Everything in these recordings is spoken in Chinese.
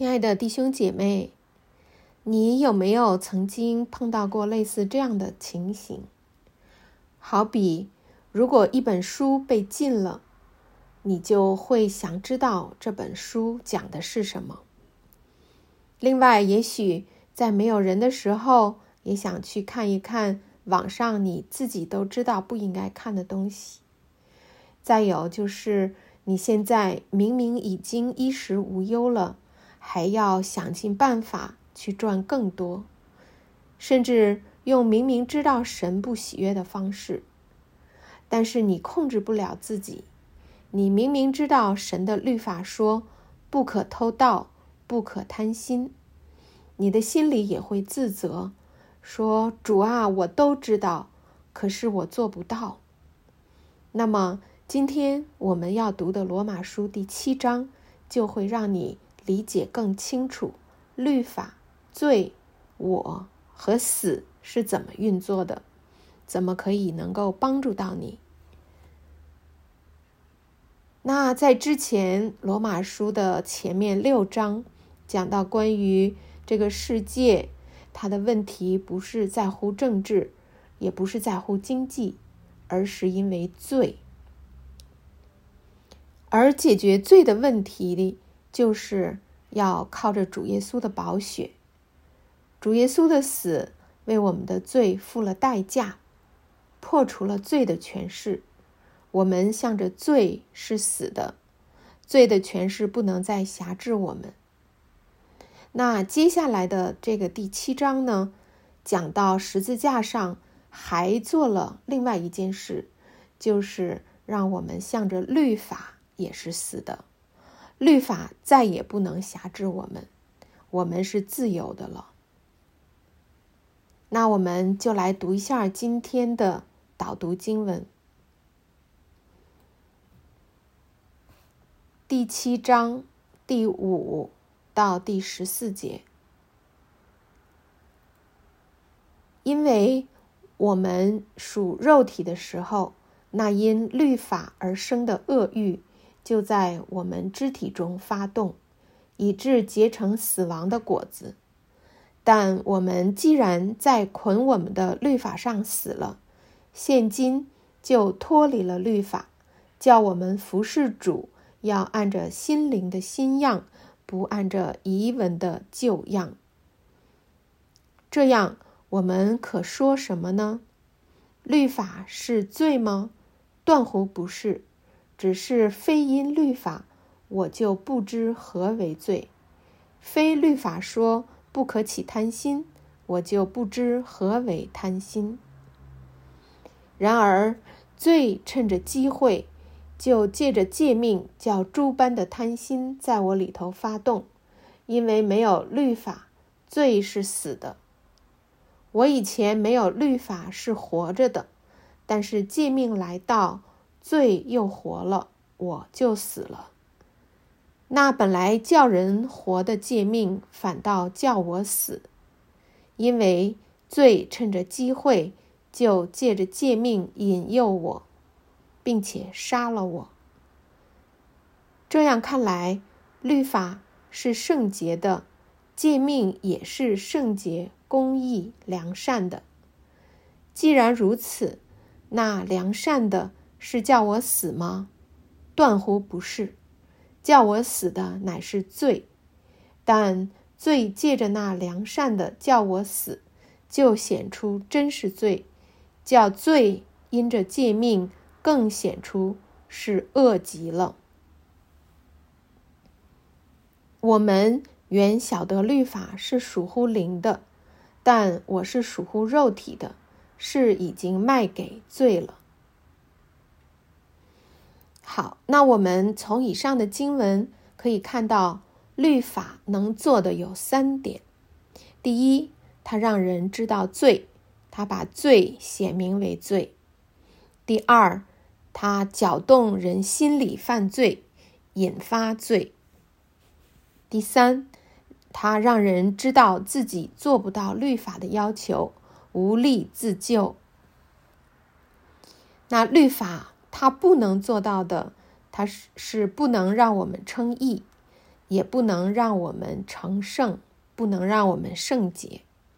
亲爱的弟兄姐妹，你有没有曾经碰到过类似这样的情形？好比如果一本书被禁了，你就会想知道这本书讲的是什么。另外，也许在没有人的时候，也想去看一看网上你自己都知道不应该看的东西。再有就是你现在明明已经衣食无忧了，还要想尽办法去赚更多，甚至用明明知道神不喜悦的方式，但是你控制不了自己。你明明知道神的律法说不可偷盗，不可贪心，你的心里也会自责，说主啊，我都知道，可是我做不到。那么今天我们要读的罗马书第7章就会让你理解更清楚律法、罪、我和死是怎么运作的，怎么可以能够帮助到你。那在之前罗马书的前面6章讲到关于这个世界，它的问题不是在乎政治，也不是在乎经济，而是因为罪。而解决罪的问题里，就是要靠着主耶稣的宝血。主耶稣的死为我们的罪付了代价，破除了罪的权势。我们向着罪是死的，罪的权势不能再辖制我们。那接下来的这个第7章呢，讲到十字架上还做了另外一件事，就是让我们向着律法也是死的，律法再也不能辖制我们，我们是自由的了。那我们就来读一下今天的导读经文。第7章第5到第14节。因为我们属肉体的时候，那因律法而生的恶欲就在我们肢体中发动，以致结成死亡的果子。但我们既然在捆我们的律法上死了，现今就脱离了律法，叫我们服事主，要按着心灵的新样，不按着遗文的旧样。这样我们可说什么呢？律法是罪吗？断乎不是，只是非因律法，我就不知何为罪；非律法说不可起贪心，我就不知何为贪心。然而罪趁着机会，就借着诫命，叫诸般的贪心在我里头发动。因为没有律法，罪是死的。我以前没有律法是活着的，但是诫命来到，罪又活了，我就死了。那本来叫人活的诫命，反倒叫我死。因为罪趁着机会，就借着诫命引诱我，并且杀了我。这样看来，律法是圣洁的，诫命也是圣洁、公义、良善的。既然如此，那良善的是叫我死吗？断乎不是，叫我死的乃是罪。但罪借着那良善的叫我死，就显出真是罪，叫罪因着诫命更显出是恶极了。我们原晓得律法是属乎灵的，但我是属乎肉体的，是已经卖给罪了。好，那我们从以上的经文可以看到，律法能做的有3点。第一，它让人知道罪，它把罪显明为罪。第二，它搅动人心里犯罪，引发罪。第三，它让人知道自己做不到律法的要求，无力自救。那律法它不能做到的，它是不能让我们称义， 也不能让我们成圣，不能让我们圣洁。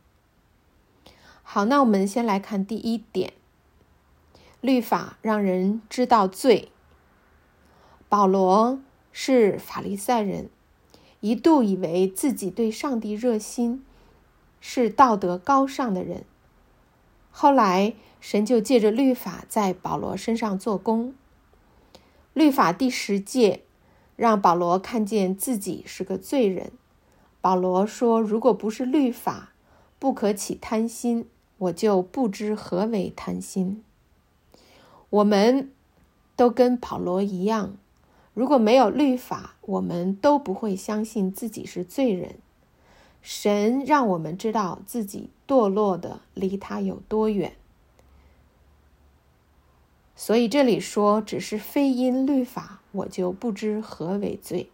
好，那我们先来看第一点，律法让人知道罪。保罗是法利赛人，一度以为自己对上帝热心，是道德高尚的人。后来神就借着律法在保罗身上做工。律法第10诫让保罗看见自己是个罪人。保罗说，如果不是律法，不可起贪心，我就不知何为贪心。我们都跟保罗一样，如果没有律法，我们都不会相信自己是罪人。神让我们知道自己堕落的离他有多远。所以这里说，只是非因律法，我就不知何为罪。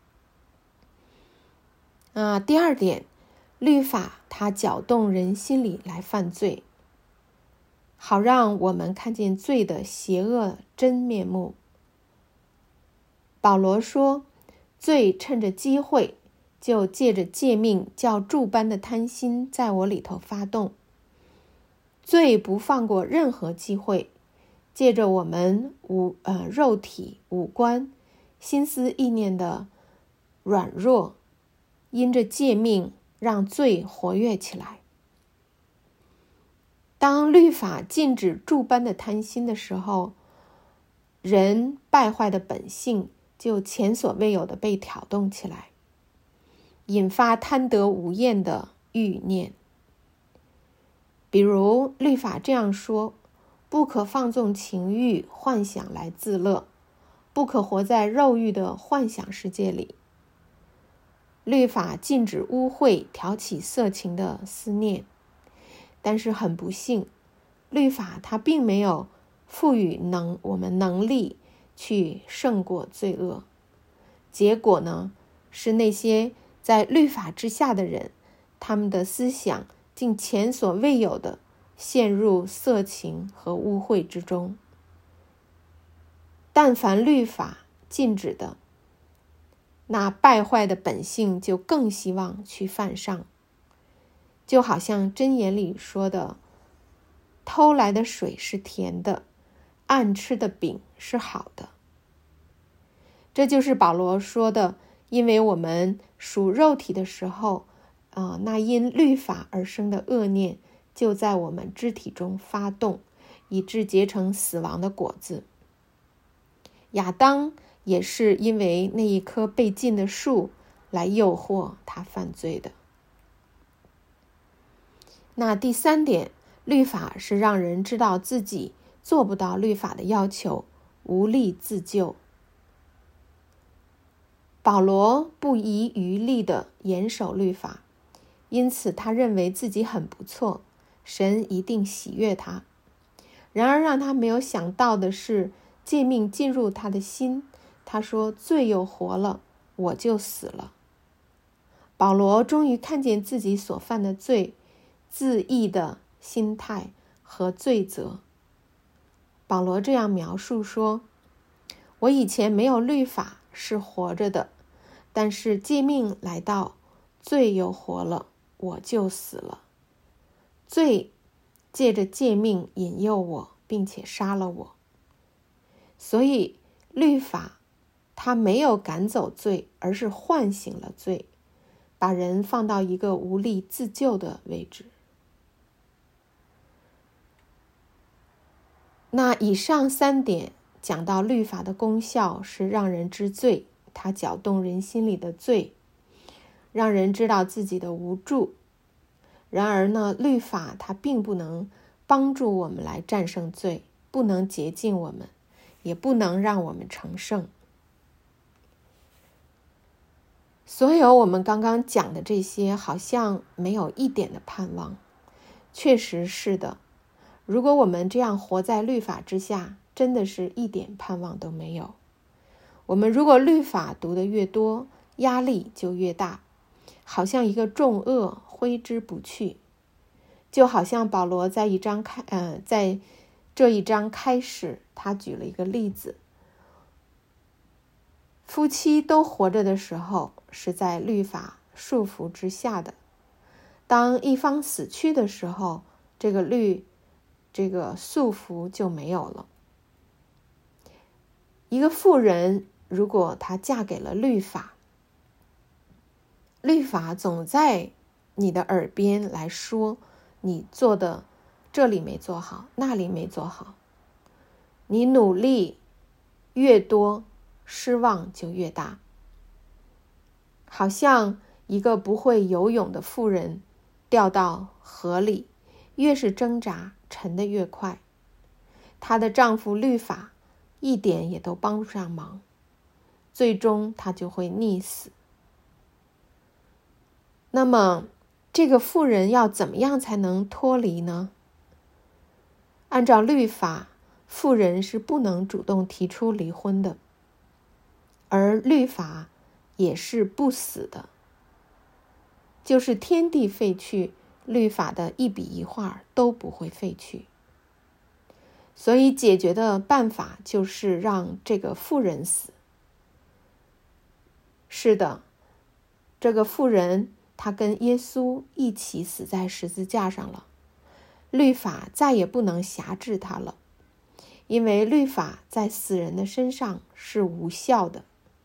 第二点，律法它搅动人心里来犯罪，好让我们看见罪的邪恶真面目。保罗说，罪趁着机会，就借着诫命叫诸般的贪心在我里头发动。罪不放过任何机会，借着我们肉体、五官、心思意念的软弱，因着诫命让罪活跃起来。当律法禁止诸般的贪心的时候，人败坏的本性就前所未有的被挑动起来，引发贪得无厌的欲念。比如律法这样说，不可放纵情欲幻想来自乐，不可活在肉欲的幻想世界里。律法禁止污秽挑起色情的思念，但是很不幸，律法它并没有赋予我们能力去胜过罪恶。结果呢，是那些在律法之下的人，他们的思想竟前所未有的陷入色情和污秽之中。但凡律法禁止的，那败坏的本性就更希望去犯上。就好像箴言里说的，偷来的水是甜的，暗吃的饼是好的。这就是保罗说的，因为我们属肉体的时候，那因律法而生的恶念就在我们肢体中发动，以致结成死亡的果子。亚当也是因为那一棵被禁的树来诱惑他犯罪的。那第3点，律法是让人知道自己做不到律法的要求，无力自救。保罗不遗余力地严守律法，因此他认为自己很不错，神一定喜悦他。然而让他没有想到的是，诫命进入他的心，他说，罪又活了，我就死了。保罗终于看见自己所犯的罪，自义的心态和罪责。保罗这样描述说，我以前没有律法是活着的，但是诫命来到，罪又活了，我就死了。罪借着诫命引诱我，并且杀了我。所以律法它没有赶走罪，而是唤醒了罪，把人放到一个无力自救的位置。那以上3点讲到律法的功效是让人知罪，它搅动人心里的罪，让人知道自己的无助。然而呢，律法它并不能帮助我们来战胜罪，不能洁净我们，也不能让我们成圣。所有我们刚刚讲的这些，好像没有一点的盼望。确实是的，如果我们这样活在律法之下，真的是一点盼望都没有。我们如果律法读得越多，压力就越大，好像一个重厄挥之不去。就好像保罗在这一章开始，他举了一个例子， 夫妻都活着的时候，是在律法束缚之下的。当一方死去的时候，这个束缚就没有了。一个妇人如果她嫁给了律法，律法总在你的耳边来说，你做的这里没做好，那里没做好。你努力越多，失望就越大。好像一个不会游泳的妇人掉到河里，越是挣扎，沉得越快。她的丈夫律法一点也都帮不上忙，最终她就会溺死。那么这个妇人要怎么样才能脱离呢？按照律法，妇人是不能主动提出离婚的，而律法也是不死的，就是天地废去，律法的一笔一画都不会废去。所以解决的办法就是让这个妇人死。是的，这个妇人她跟耶稣一起死在十字架上了，律法再也不能辖制她了，因为律法在死人的身上是无效的。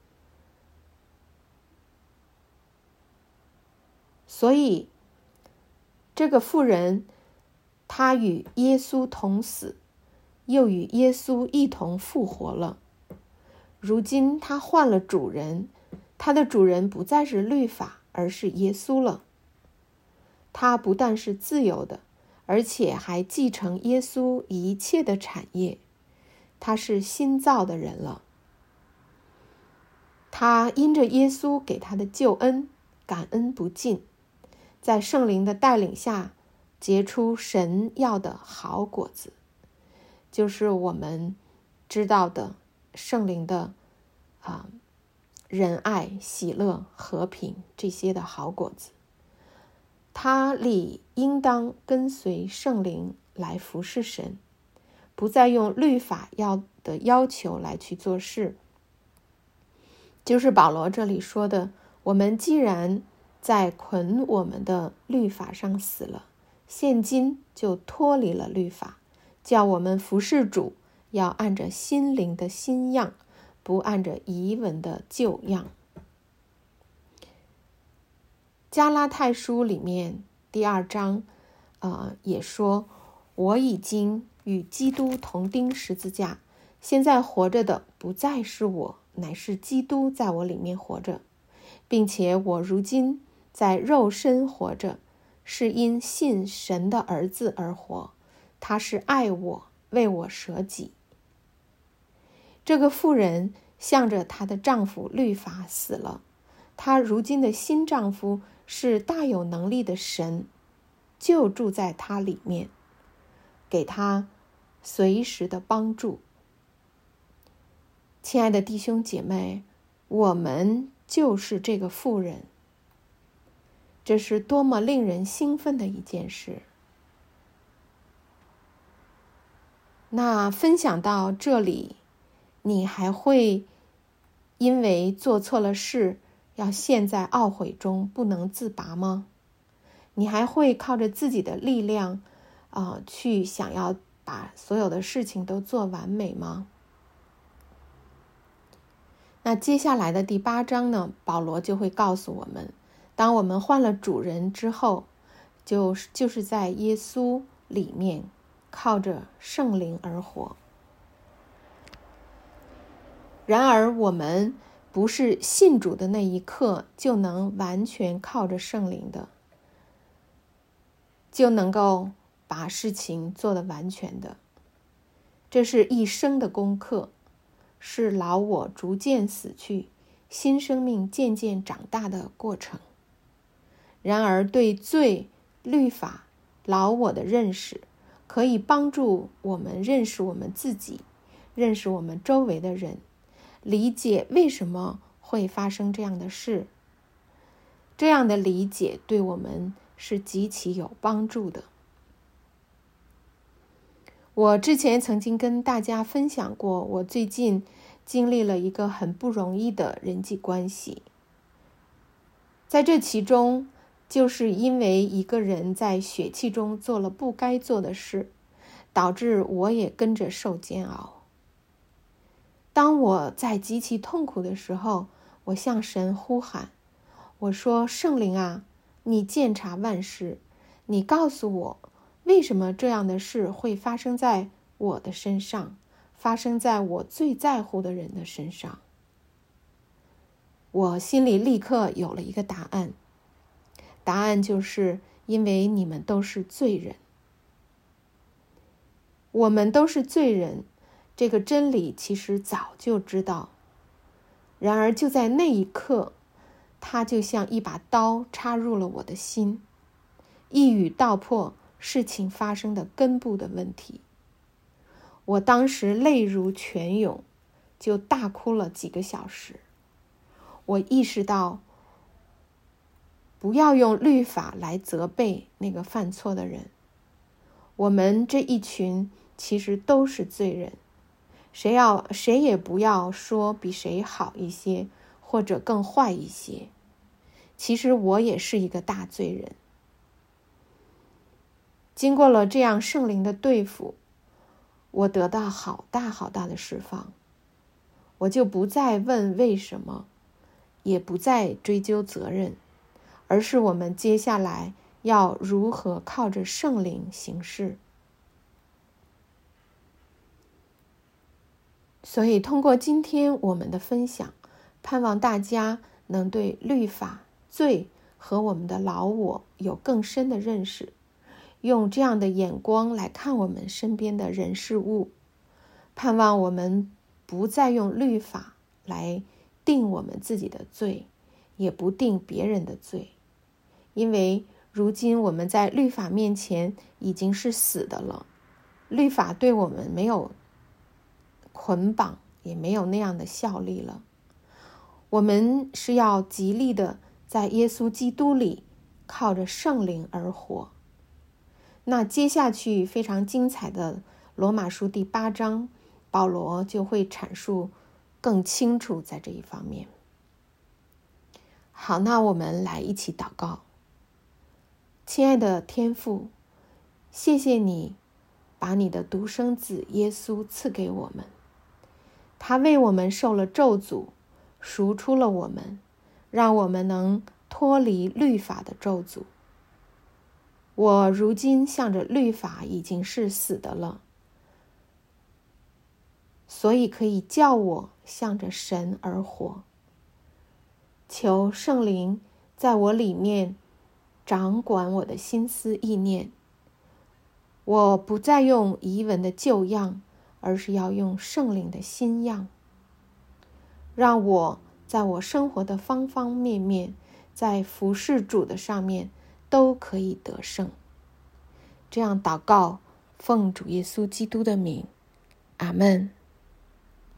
所以这个妇人她与耶稣同死，又与耶稣一同复活了。如今她换了主人，她的主人不再是律法，而是耶稣了。她不但是自由的，而且还继承耶稣一切的产业。她是新造的人了。她因着耶稣给她的救恩，感恩不尽，在圣灵的带领下结出神要的好果子，就是我们知道的圣灵的仁爱、喜乐、和平这些的好果子。他理应当跟随圣灵来服侍神，不再用律法的要求来去做事。就是保罗这里说的，我们既然在捆我们的律法上死了，现今就脱离了律法，叫我们服侍主，要按着心灵的新样，不按着遗文的旧样。加拉太书里面第2章也说，我已经与基督同钉十字架，现在活着的不再是我，乃是基督在我里面活着，并且我如今在肉身活着，是因信神的儿子而活，他是爱我，为我舍己。这个妇人向着她的丈夫律法死了，她如今的新丈夫是大有能力的神，就住在她里面，给她随时的帮助。亲爱的弟兄姐妹，我们就是这个妇人，这是多么令人兴奋的一件事。那分享到这里，你还会因为做错了事，要陷在懊悔中不能自拔吗？你还会靠着自己的力量去想要把所有的事情都做完美吗？那接下来的第8章呢，保罗就会告诉我们，当我们换了主人之后，就是在耶稣里面靠着圣灵而活。然而我们不是信主的那一刻就能完全靠着圣灵的，就能够把事情做得完全的。这是一生的功课，是老我逐渐死去，新生命渐渐长大的过程。然而对罪、律法、老我的认识，可以帮助我们认识我们自己，认识我们周围的人，理解为什么会发生这样的事。这样的理解对我们是极其有帮助的。我之前曾经跟大家分享过，我最近经历了一个很不容易的人际关系。在这其中，就是因为一个人在血气中做了不该做的事，导致我也跟着受煎熬。当我在极其痛苦的时候，我向神呼喊，我说：圣灵啊，你鉴察万事，你告诉我，为什么这样的事会发生在我的身上，发生在我最在乎的人的身上？我心里立刻有了一个答案，答案就是因为你们都是罪人。我们都是罪人，这个真理其实早就知道，然而就在那一刻，它就像一把刀插入了我的心，一语道破事情发生的根部的问题。我当时泪如泉涌，就大哭了几个小时。我意识到，不要用律法来责备那个犯错的人。我们这一群其实都是罪人，谁也不要说比谁好一些，或者更坏一些。其实我也是一个大罪人。经过了这样圣灵的对付，我得到好大好大的释放。我就不再问为什么，也不再追究责任，而是我们接下来要如何靠着圣灵行事。所以通过今天我们的分享，盼望大家能对律法、罪和我们的老我有更深的认识，用这样的眼光来看我们身边的人事物。盼望我们不再用律法来定我们自己的罪，也不定别人的罪，因为如今我们在律法面前已经是死的了，律法对我们没有捆绑，也没有那样的效力了。我们是要极力的在耶稣基督里靠着圣灵而活。那接下去非常精彩的罗马书第8章，保罗就会阐述更清楚在这一方面。好，那我们来一起祷告。亲爱的天父，谢谢你把你的独生子耶稣赐给我们，他为我们受了咒诅，赎出了我们，让我们能脱离律法的咒诅。我如今向着律法已经是死的了，所以可以叫我向着神而活。求圣灵在我里面掌管我的心思意念，我不再用遗文的旧样，而是要用圣灵的新样，让我在我生活的方方面面，在服事主的上面都可以得胜。这样祷告，奉主耶稣基督的名，阿们。